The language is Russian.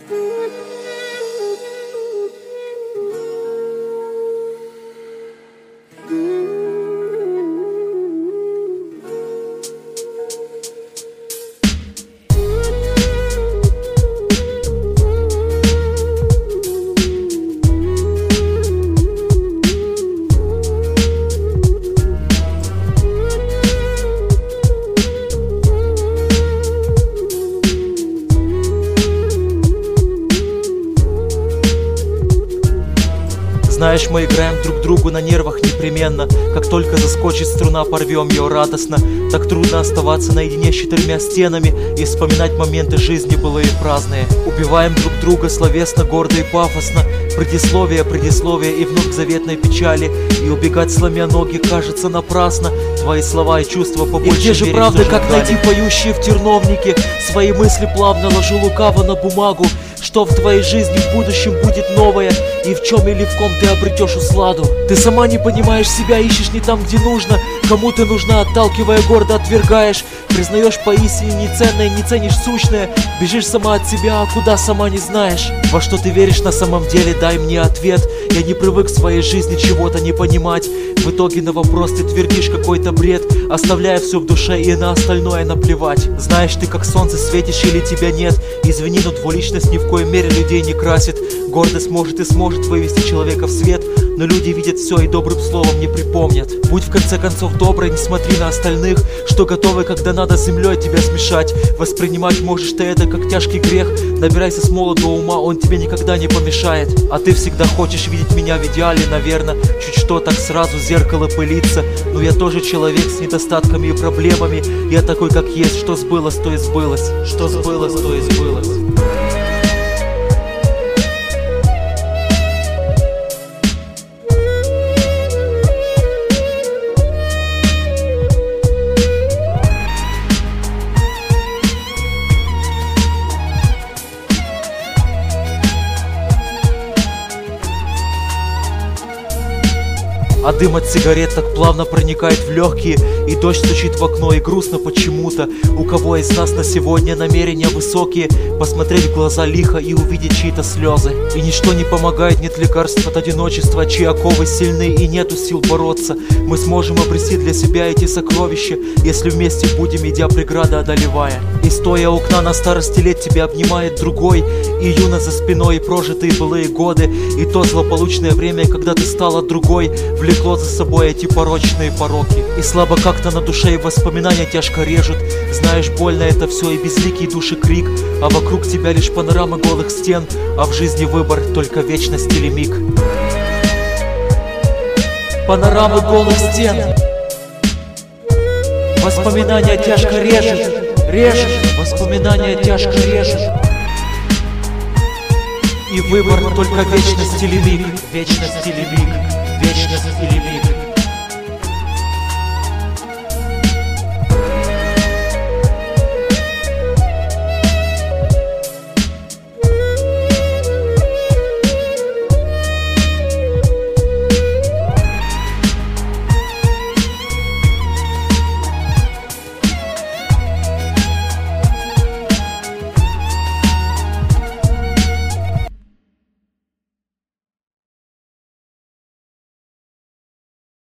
Знаешь, мы играем друг другу на нервах непременно. Как только заскочит струна, порвем ее радостно. Так трудно оставаться наедине с четырьмя стенами и вспоминать моменты жизни былые праздные. Убиваем друг друга словесно, гордо и пафосно. Предисловие, предисловие и вновь к заветной печали. И убегать, сломя ноги, кажется напрасно. Твои слова и чувства побольше. И где же правда, как найти поющие в терновнике? Свои мысли плавно ложу лукаво на бумагу. Что в твоей жизни в будущем будет новое, и в чем или в ком ты обретешь усладу. Ты сама не понимаешь себя, ищешь не там, где нужно. Кому ты нужна, отталкивая, гордо отвергаешь. Признаешь поистине неценное, не ценишь сущное. Бежишь сама от себя, а куда сама не знаешь. Во что ты веришь на самом деле, дай мне ответ. Я не привык в своей жизни чего-то не понимать. В итоге на вопрос ты твердишь какой-то бред, оставляя все в душе и на остальное наплевать. Знаешь, ты как солнце светишь или тебя нет. Извини, но двуличность ни в коей мере людей не красит. Гордость может и сможет вывести человека в свет, но люди видят все и добрым словом не припомнят. Будь в конце концов доброй, не смотри на остальных, что готовы, когда надо с землей тебя смешать. Воспринимать можешь ты это как тяжкий грех. Набирайся с молодого ума, он тебе никогда не помешает. А ты всегда хочешь видеть меня в идеале, наверно. Чуть что, так сразу зеркало пылится. Но я тоже человек с недостатками и проблемами. Я такой, как есть, что сбылось, то и сбылось. Что сбылось, то и сбылось. А дым от сигарет так плавно проникает в легкие, и дождь стучит в окно, и грустно почему-то. У кого из нас на сегодня намерения высокие, посмотреть в глаза лихо и увидеть чьи-то слезы. И ничто не помогает, нет лекарств от одиночества, чьи оковы сильны и нету сил бороться. Мы сможем обрести для себя эти сокровища, если вместе будем, идя преграды одолевая. И стоя у окна на старости лет тебя обнимает другой, и юность за спиной, и прожитые былые годы, и то злополучное время, когда ты стала другой, влекло за собой эти порочные пороки. И слабо как-то на душе, и воспоминания тяжко режут. Знаешь, больно это все и безликий души крик, а вокруг тебя лишь панорамы голых стен, а в жизни выбор только вечность или миг. Панорамы голых стен, воспоминания тяжко режут, воспоминания тяжко режут. И выбор только вечность или миг, вечность или миг, вечность или миг.